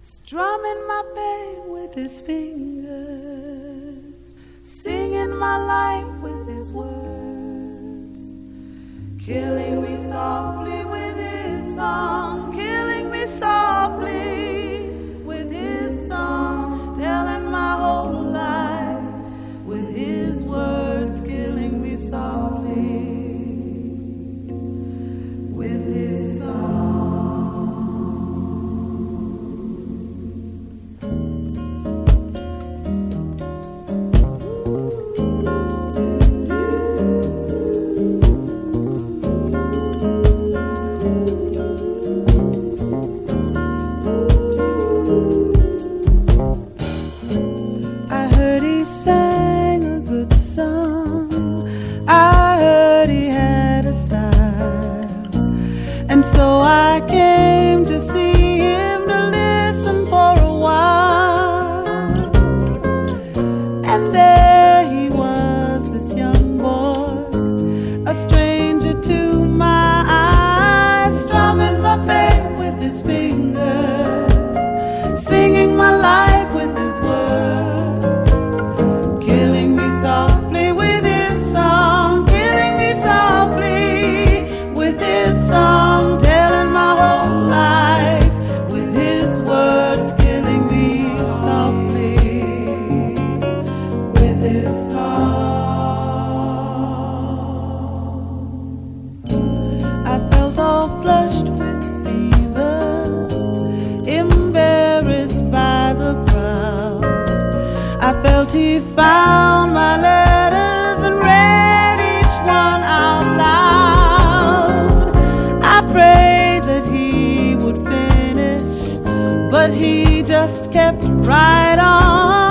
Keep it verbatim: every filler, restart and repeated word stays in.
strumming my pain with his fingers, singing my life with his words, killing me softly with his song, killing me softly with his song, telling my whole life with his words, killing me softly with his song. And so I came to see him, to listen for a while. And there he was, this young boy, a stranger to my eyes, strumming my pain with his fingers, singing my life with his words, killing me softly with his song, killing me softly with his song. I felt he found my letters and read each one out loud. I prayed that he would finish, but he just kept right on.